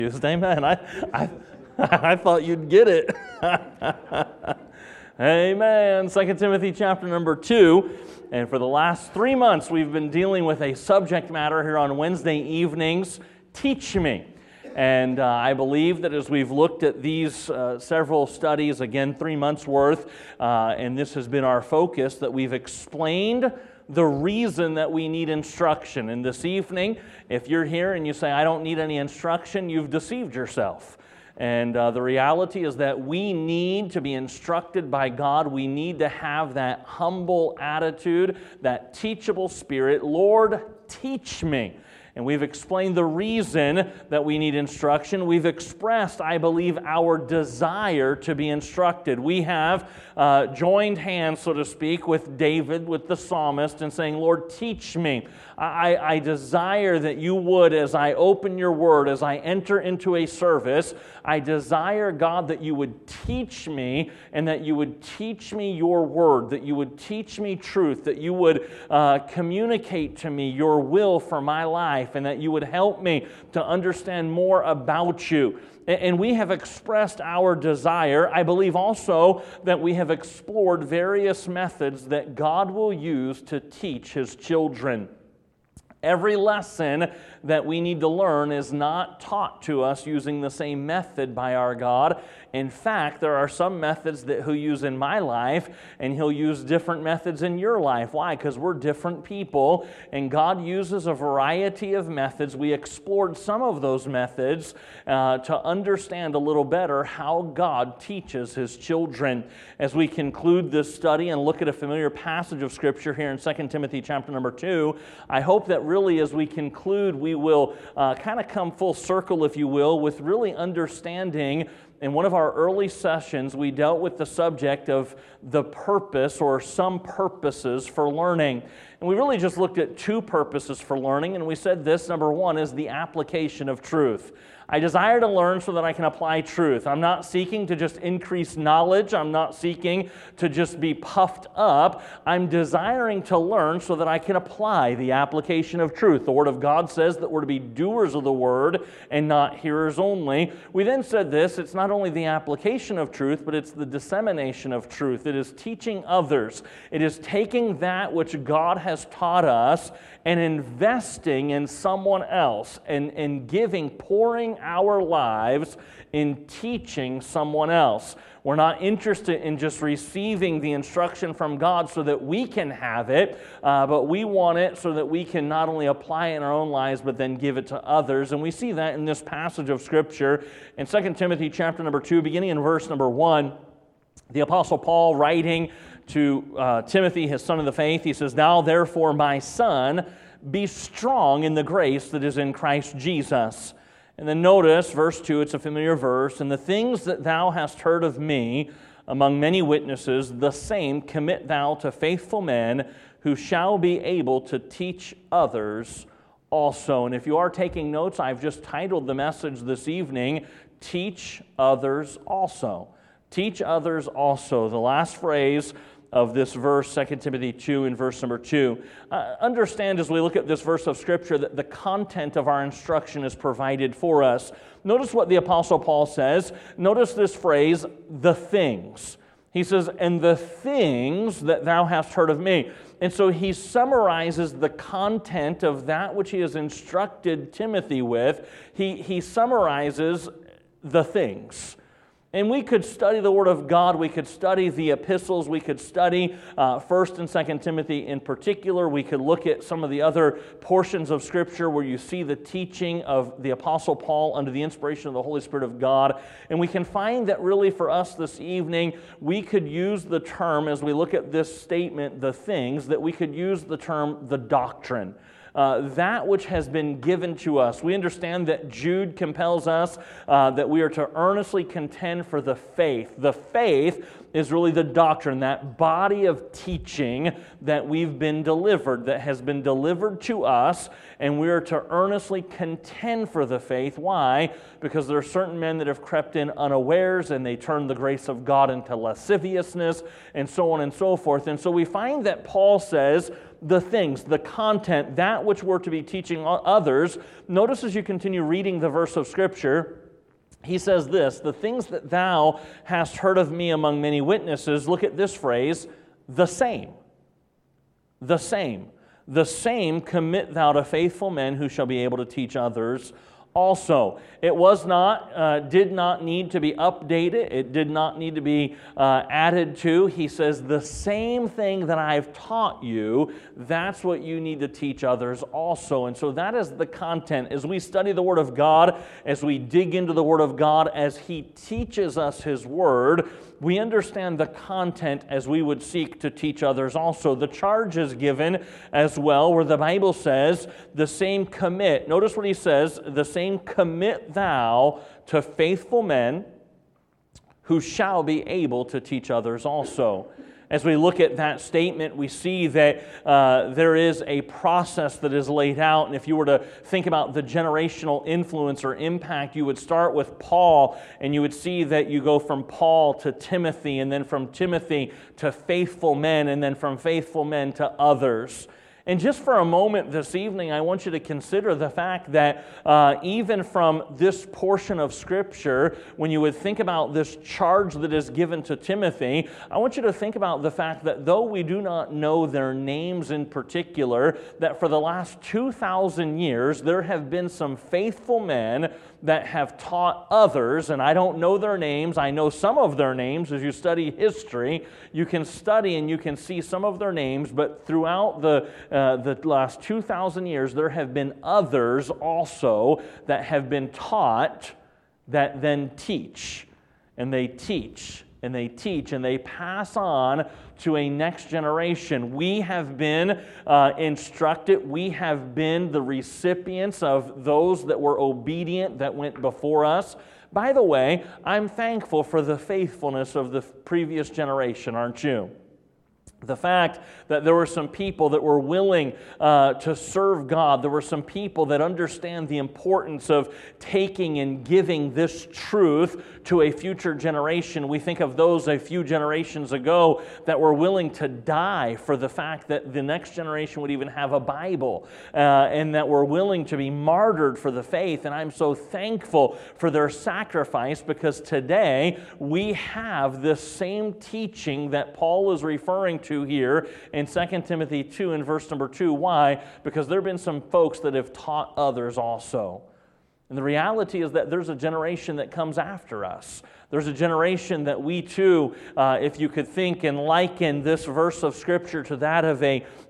Amen. I thought you'd get it. Amen. 2 Timothy chapter number 2. And for the last 3 months, we've been dealing with a subject matter here on Wednesday evenings, Teach Me. And I believe that as we've looked at these several studies, again, 3 months worth, and this has been our focus, that we've explained the reason that we need instruction. And this evening, if you're here and you say, I don't need any instruction, you've deceived yourself. And the reality is that we need to be instructed by God. We need to have that humble attitude, that teachable spirit. Lord, teach me. And we've explained the reason that we need instruction. We've expressed, I believe, our desire to be instructed. We have joined hands, so to speak, with David, with the psalmist, and saying, Lord, teach me. I desire that you would, as I open your word, as I enter into a service, I desire, God, that you would teach me and that you would teach me your word, that you would teach me truth, that you would communicate to me your will for my life, and that you would help me to understand more about you. And we have expressed our desire. I believe also that we have explored various methods that God will use to teach His children. Every lesson that we need to learn is not taught to us using the same method by our God. In fact, there are some methods that He'll use in my life, and He'll use different methods in your life. Why? Because we're different people, and God uses a variety of methods. We explored some of those methods to understand a little better how God teaches His children. As we conclude this study and look at a familiar passage of Scripture here in 2 Timothy chapter number 2, I hope that really as we conclude, we will kind of come full circle, if you will, with really understanding. In one of our early sessions, we dealt with the subject of the purpose or some purposes for learning. And we really just looked at two purposes for learning, and we said this, number one, is the application of truth. I desire to learn so that I can apply truth. I'm not seeking to just increase knowledge. I'm not seeking to just be puffed up. I'm desiring to learn so that I can apply the application of truth. The Word of God says that we're to be doers of the Word and not hearers only. We then said this, it's not only the application of truth, but it's the dissemination of truth. It is teaching others. It is taking that which God has taught us and investing in someone else and giving, pouring our lives in teaching someone else. We're not interested in just receiving the instruction from God so that we can have it, but we want it so that we can not only apply it in our own lives, but then give it to others. And we see that in this passage of Scripture in 2 Timothy chapter number 2, beginning in verse number 1. The Apostle Paul writing to Timothy, his son of the faith, he says, Now therefore, my son, be strong in the grace that is in Christ Jesus. And then notice, verse 2, it's a familiar verse, And the things that thou hast heard of me among many witnesses, the same commit thou to faithful men who shall be able to teach others also. And if you are taking notes, I've just titled the message this evening, Teach Others Also. Teach others also. The last phrase of this verse, 2 Timothy 2 in verse number 2. Understand as we look at this verse of Scripture that the content of our instruction is provided for us. Notice what the Apostle Paul says. Notice this phrase, the things. He says, and the things that thou hast heard of me. And so he summarizes the content of that which he has instructed Timothy with. He summarizes the things. And we could study the Word of God, we could study the epistles, we could study 1 and 2 Timothy in particular. We could look at some of the other portions of Scripture where you see the teaching of the Apostle Paul under the inspiration of the Holy Spirit of God. And we can find that really for us this evening, we could use the term, as we look at this statement, the things, that we could use the term the doctrine. That which has been given to us. We understand that Jude compels us that we are to earnestly contend for the faith. The faith is really the doctrine, that body of teaching that we've been delivered, that has been delivered to us, and we are to earnestly contend for the faith. Why? Because there are certain men that have crept in unawares, and they turn the grace of God into lasciviousness, and so on and so forth. And so we find that Paul says the things, the content, that which we're to be teaching others. Notice as you continue reading the verse of Scripture, he says this, the things that thou hast heard of me among many witnesses, look at this phrase, the same. The same. The same commit thou to faithful men who shall be able to teach others also. It was not, did not need to be updated. It did not need to be added to. He says, the same thing that I've taught you, that's what you need to teach others also. And so that is the content. As we study the Word of God, as we dig into the Word of God, as He teaches us His Word, we understand the content as we would seek to teach others also. The charge is given as well, where the Bible says, the same commit. Notice what he says, the same commit thou to faithful men who shall be able to teach others also. As we look at that statement, we see that there is a process that is laid out. And if you were to think about the generational influence or impact, you would start with Paul, and you would see that you go from Paul to Timothy, and then from Timothy to faithful men, and then from faithful men to others. And just for a moment this evening, I want you to consider the fact that even from this portion of Scripture, when you would think about this charge that is given to Timothy, I want you to think about the fact that though we do not know their names in particular, that for the last 2,000 years, there have been some faithful men that have taught others, and I don't know their names. I know some of their names. As you study history, you can study and you can see some of their names, but throughout the last 2,000 years, there have been others also that have been taught that then teach, and they teach, and they teach, and they pass on to a next generation. We have been instructed. We have been the recipients of those that were obedient that went before us. By the way, I'm thankful for the faithfulness of the previous generation, aren't you? The fact that there were some people that were willing to serve God. There were some people that understand the importance of taking and giving this truth to a future generation. We think of those a few generations ago that were willing to die for the fact that the next generation would even have a Bible, and that were willing to be martyred for the faith. And I'm so thankful for their sacrifice, because today we have this same teaching that Paul is referring to here in 2 Timothy 2 and verse number 2. Why? Because there have been some folks that have taught others also. And the reality is that there's a generation that comes after us. There's a generation that we too, if you could think and liken this verse of Scripture to that of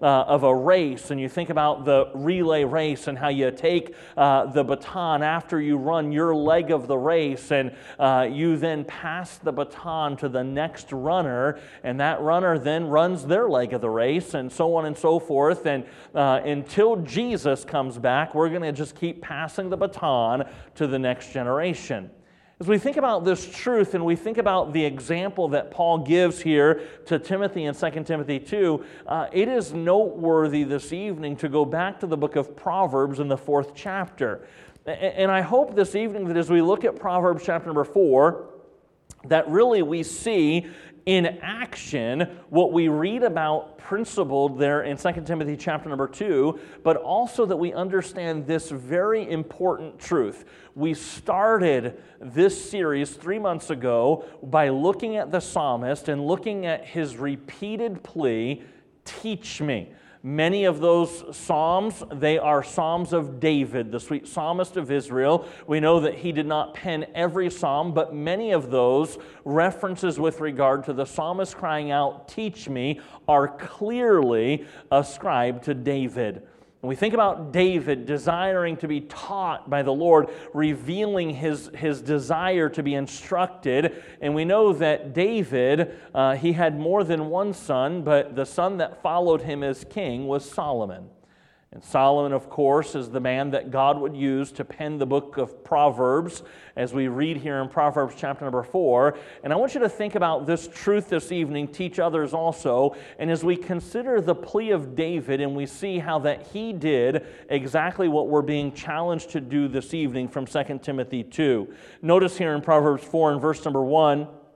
a race, and you think about the relay race and how you take the baton after you run your leg of the race, and you then pass the baton to the next runner, and that runner then runs their leg of the race, and so on and so forth. And until Jesus comes back, we're going to just keep passing the baton to the next generation. As we think about this truth and we think about the example that Paul gives here to Timothy in 2 Timothy 2, it is noteworthy this evening to go back to the book of Proverbs in the 4th chapter. And I hope this evening that as we look at Proverbs chapter number 4, that really we see in action what we read about principled there in 2 Timothy chapter number 2, but also that we understand this very important truth. We started this series 3 months ago by looking at the psalmist and looking at his repeated plea, teach me. Many of those psalms, they are psalms of David, the sweet psalmist of Israel. We know that he did not pen every psalm, but many of those references with regard to the psalmist crying out, teach me, are clearly ascribed to David. When we think about David desiring to be taught by the Lord, revealing his desire to be instructed, and we know that David, he had more than one son, but the son that followed him as king was Solomon. And Solomon, of course, is the man that God would use to pen the book of Proverbs, as we read here in Proverbs chapter number 4. And I want you to think about this truth this evening, teach others also. And as we consider the plea of David and we see how that he did exactly what we're being challenged to do this evening from 2 Timothy 2. Notice here in Proverbs 4 and verse number 1,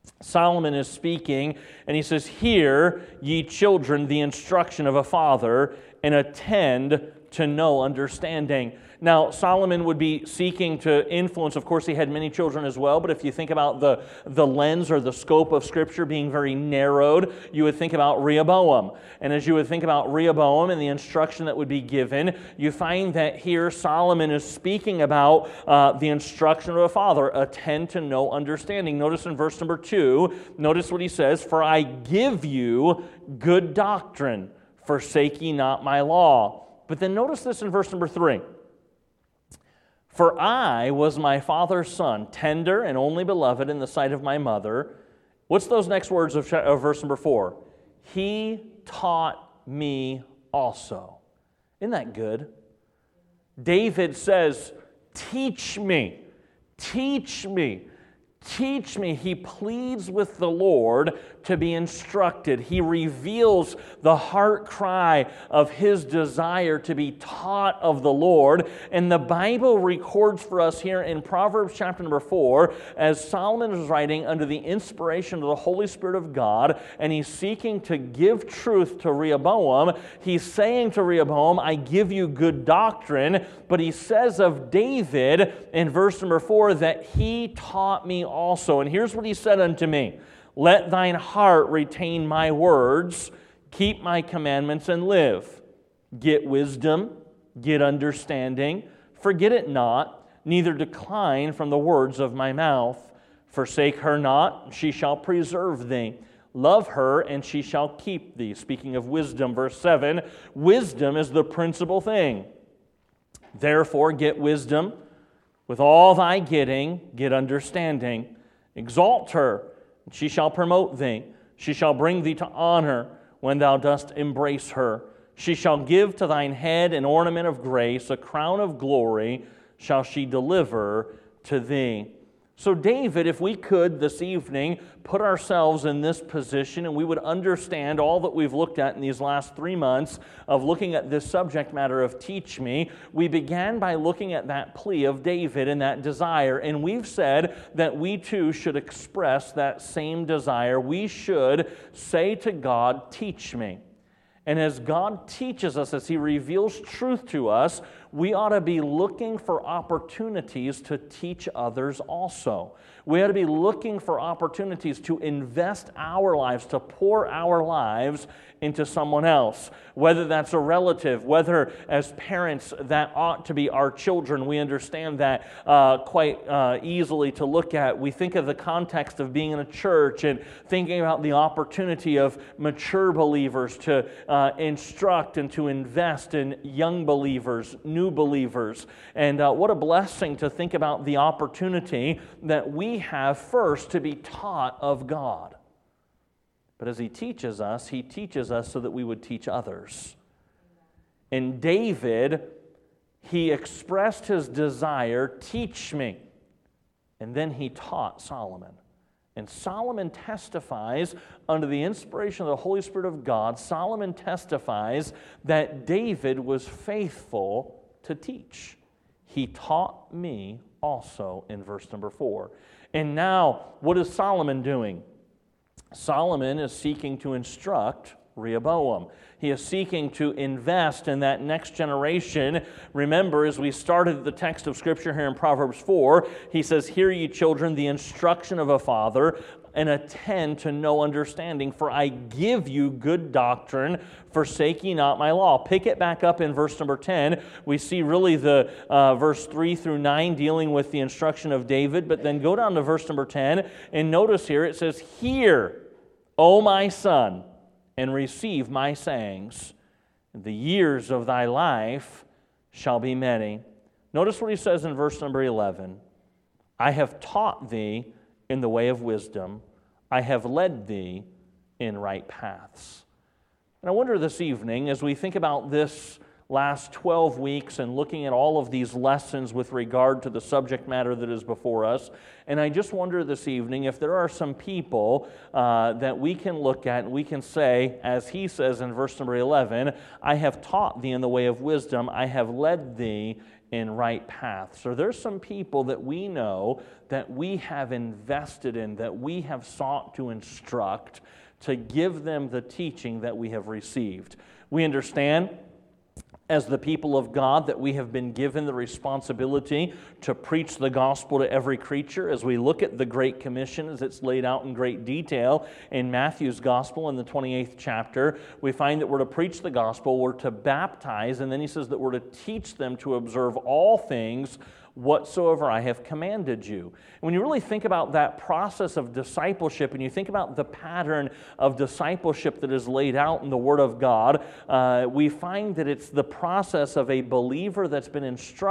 Solomon is speaking, and he says, "Hear, ye children, the instruction of a father, and attend to know understanding." Now, Solomon would be seeking to influence. Of course, he had many children as well, but if you think about the lens or the scope of Scripture being very narrowed, you would think about Rehoboam. And as you would think about Rehoboam and the instruction that would be given, you find that here Solomon is speaking about the instruction of a father, attend to know understanding. Notice in verse number 2, notice what he says, "For I give you good doctrine, forsake ye not my law." But then notice this in verse number 3. "For I was my father's son, tender and only beloved in the sight of my mother." What's those next words of verse number 4? "He taught me also." Isn't that good? David says, "Teach me, teach me, teach me." He pleads with the Lord to be instructed. He reveals the heart cry of his desire to be taught of the Lord. And the Bible records for us here in Proverbs chapter number 4, as Solomon is writing under the inspiration of the Holy Spirit of God, and he's seeking to give truth to Rehoboam. He's saying to Rehoboam, "I give you good doctrine," but he says of David in verse number 4 that he taught me also. And here's what he said unto me: "Let thine heart retain my words, keep my commandments and live. Get wisdom, get understanding, forget it not, neither decline from the words of my mouth. Forsake her not, she shall preserve thee. Love her, and she shall keep thee." Speaking of wisdom, verse 7, wisdom is the principal thing. "Therefore get wisdom, with all thy getting, get understanding. Exalt her, and she shall promote thee. She shall bring thee to honor when thou dost embrace her. She shall give to thine head an ornament of grace, a crown of glory shall she deliver to thee." So David, if we could this evening put ourselves in this position and we would understand all that we've looked at in these last 3 months of looking at this subject matter of teach me, we began by looking at that plea of David and that desire. And we've said that we too should express that same desire. We should say to God, "Teach me." And as God teaches us, as He reveals truth to us, we ought to be looking for opportunities to teach others also. We ought to be looking for opportunities to invest our lives, to pour our lives into someone else. Whether that's a relative, whether as parents that ought to be our children. We understand that quite easily to look at. We think of the context of being in a church and thinking about the opportunity of mature believers to instruct and to invest in young believers, new believers. And what a blessing to think about the opportunity that we have first to be taught of God. But as He teaches us so that we would teach others. And David, he expressed his desire, "Teach me." And then he taught Solomon. And Solomon testifies, under the inspiration of the Holy Spirit of God, Solomon testifies that David was faithful to teach. He taught me also in verse number 4. And now, what is Solomon doing? Solomon is seeking to instruct Rehoboam. He is seeking to invest in that next generation. Remember, as we started the text of Scripture here in Proverbs 4, he says, "Hear ye children, the instruction of a father, and attend to know understanding, for I give you good doctrine, forsake ye not my law." Pick it back up in verse number 10. We see really the verse 3 through 9 dealing with the instruction of David, but then go down to verse number 10, and notice here it says, "Hear, O my son, and receive my sayings. The years of thy life shall be many." Notice what he says in verse number 11. "I have taught thee in the way of wisdom. I have led thee in right paths." And I wonder this evening, as we think about this last 12 weeks and looking at all of these lessons with regard to the subject matter that is before us, and I just wonder this evening if there are some people that we can look at and we can say, as he says in verse number 11, "I have taught thee in the way of wisdom, I have led thee in right paths. Or there's some people that we know that we have invested in, that we have sought to instruct, to give them the teaching that we have received. We understand as the people of God that we have been given the responsibility to preach the gospel to every creature. As we look at the Great Commission as it's laid out in great detail in Matthew's gospel in the 28th chapter, we find that we're to preach the gospel, we're to baptize, and then he says that we're to teach them to observe all things whatsoever I have commanded you. And when you really think about that process of discipleship, and you think about the pattern of discipleship that is laid out in the Word of God, we find that it's the process of a believer that's been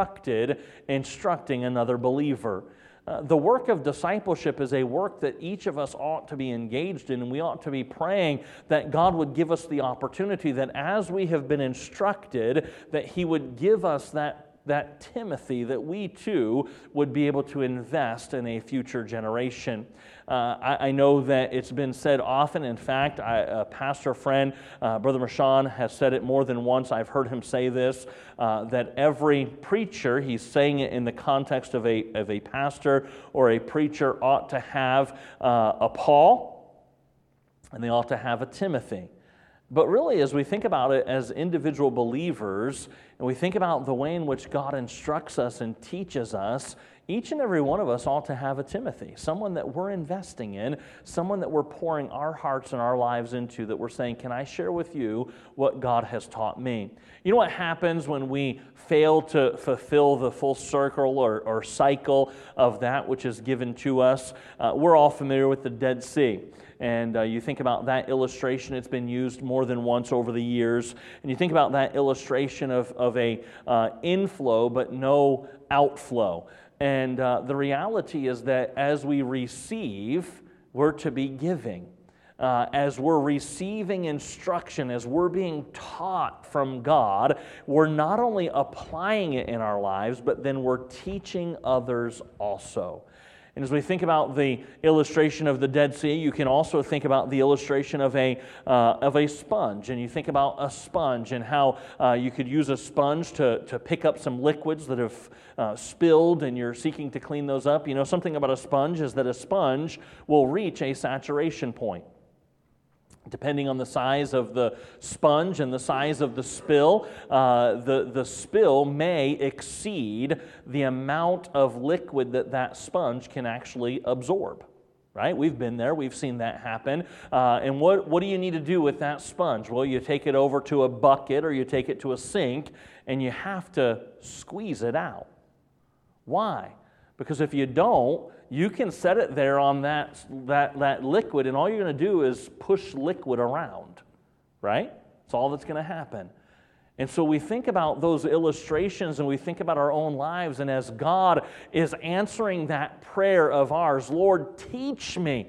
instructing another believer. The work of discipleship is a work that each of us ought to be engaged in, and we ought to be praying that God would give us the opportunity that as we have been instructed, that He would give us that Timothy, that we too would be able to invest in a future generation. I know that it's been said often. In fact, a pastor friend, Brother Mashawn, has said it more than once. I've heard him say this, that every preacher, he's saying it in the context of a pastor or a preacher, ought to have a Paul, and they ought to have a Timothy. But really, as we think about it as individual believers, and we think about the way in which God instructs us and teaches us, each and every one of us ought to have a Timothy, someone that we're investing in, someone that we're pouring our hearts and our lives into, that we're saying, can I share with you what God has taught me? You know what happens when we fail to fulfill the full circle or cycle of that which is given to us? We're all familiar with the Dead Sea. And you think about that illustration, it's been used more than once over the years. And you think about that illustration of a inflow but no outflow. And the reality is that as we receive, we're to be giving. As we're receiving instruction, as we're being taught from God, we're not only applying it in our lives, but then we're teaching others also. And as we think about the illustration of the Dead Sea, you can also think about the illustration of a sponge. And you think about a sponge and how you could use a sponge to pick up some liquids that have spilled and you're seeking to clean those up. You know, something about a sponge is that a sponge will reach a saturation point. Depending on the size of the sponge and the size of the spill, the spill may exceed the amount of liquid that sponge can actually absorb. Right? We've been there. We've seen that happen. And what do you need to do with that sponge? Well, you take it over to a bucket or you take it to a sink, and you have to squeeze it out. Why? Because if you don't, you can set it there on that liquid, and all you're going to do is push liquid around, right? That's all that's going to happen. And so we think about those illustrations and we think about our own lives, and as God is answering that prayer of ours, Lord, teach me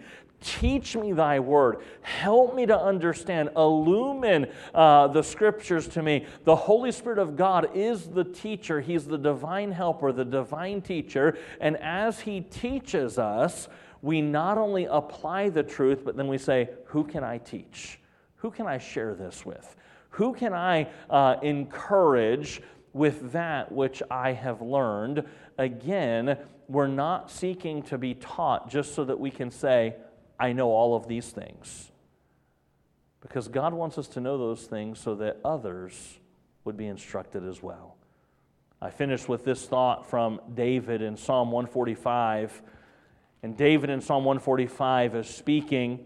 thy word. Help me to understand. Illumine the scriptures to me. The Holy Spirit of God is the teacher. He's the divine helper, the divine teacher. And as He teaches us, we not only apply the truth, but then we say, who can I teach? Who can I share this with? Who can I encourage with that which I have learned? Again, we're not seeking to be taught just so that we can say, I know all of these things. Because God wants us to know those things so that others would be instructed as well. I finished with this thought from David in Psalm 145. And David in Psalm 145 is speaking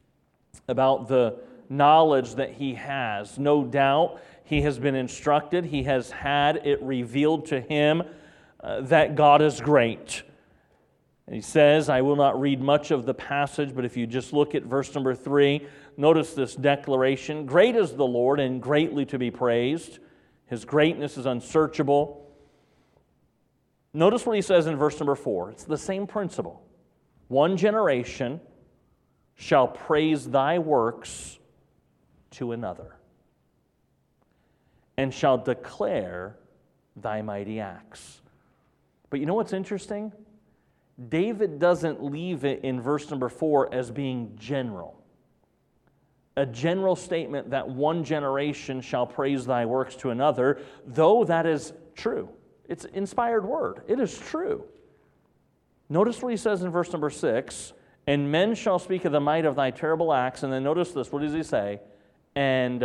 about the knowledge that he has. No doubt he has been instructed. He has had it revealed to him that God is great. And he says, I will not read much of the passage, but if you just look at verse number 3, notice this declaration. Great is the Lord and greatly to be praised. His greatness is unsearchable. Notice what he says in verse number 4. It's the same principle. One generation shall praise thy works to another, and shall declare thy mighty acts. But you know what's interesting? David doesn't leave it in verse number 4 as being general. A general statement that one generation shall praise thy works to another, though that is true. It's inspired word. It is true. Notice what he says in verse number 6, and men shall speak of the might of thy terrible acts. And then notice this, what does he say? And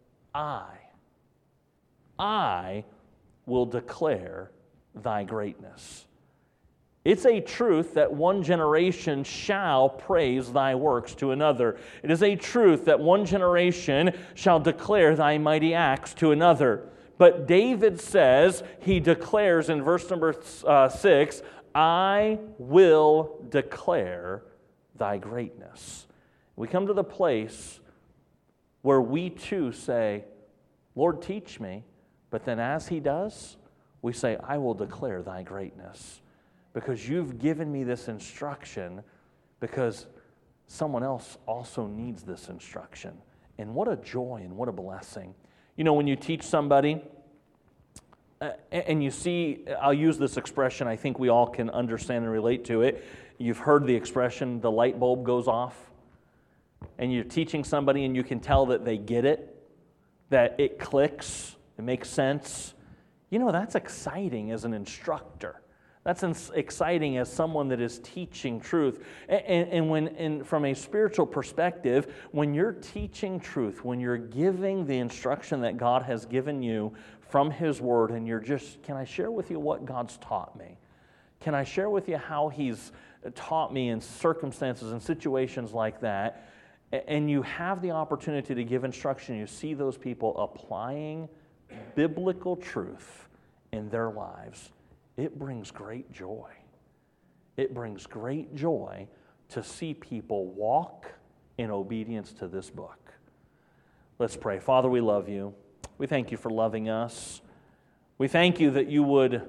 I will declare thy greatness. It's a truth that one generation shall praise thy works to another. It is a truth that one generation shall declare thy mighty acts to another. But David says, he declares in verse number 6, I will declare thy greatness. We come to the place where we too say, Lord, teach me. But then as he does, we say, I will declare thy greatness. Because you've given me this instruction, because someone else also needs this instruction. And what a joy and what a blessing. You know, when you teach somebody, and you see, I'll use this expression, I think we all can understand and relate to it. You've heard the expression, the light bulb goes off. And you're teaching somebody and you can tell that they get it, that it clicks, it makes sense. You know, that's exciting as an instructor. That's exciting as someone that is teaching truth. And from a spiritual perspective, when you're teaching truth, when you're giving the instruction that God has given you from His Word, and you're just, can I share with you what God's taught me? Can I share with you how He's taught me in circumstances and situations like that? And you have the opportunity to give instruction. You see those people applying biblical truth in their lives. It brings great joy. It brings great joy to see people walk in obedience to this book. Let's pray. Father, we love you. We thank you for loving us. We thank you that you would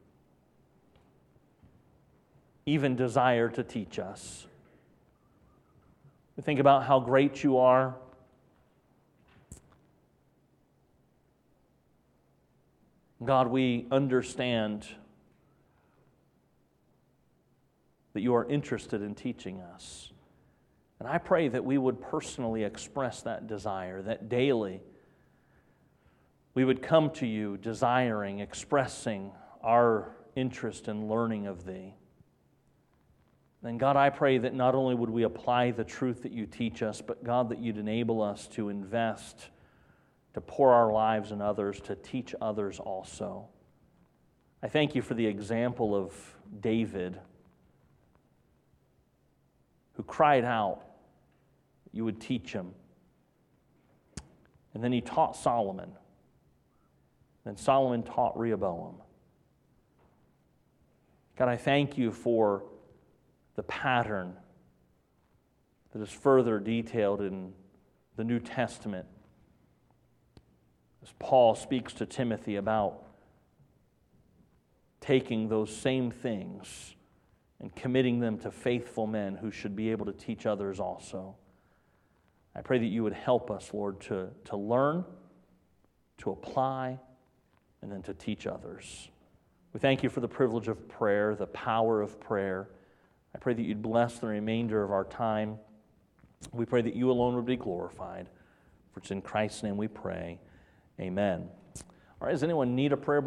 even desire to teach us. We think about how great you are. God, we understand that you are interested in teaching us. And I pray that we would personally express that desire, that daily we would come to you desiring, expressing our interest in learning of thee. And God, I pray that not only would we apply the truth that you teach us, but God, that you'd enable us to invest, to pour our lives in others, to teach others also. I thank you for the example of David, who cried out you would teach him. And then he taught Solomon. Then Solomon taught Rehoboam. God, I thank you for the pattern that is further detailed in the New Testament as Paul speaks to Timothy about taking those same things and committing them to faithful men who should be able to teach others also. I pray that you would help us, Lord, to learn, to apply, and then to teach others. We thank you for the privilege of prayer, the power of prayer. I pray that you'd bless the remainder of our time. We pray that you alone would be glorified. For it's in Christ's name we pray. Amen. All right, does anyone need a prayer?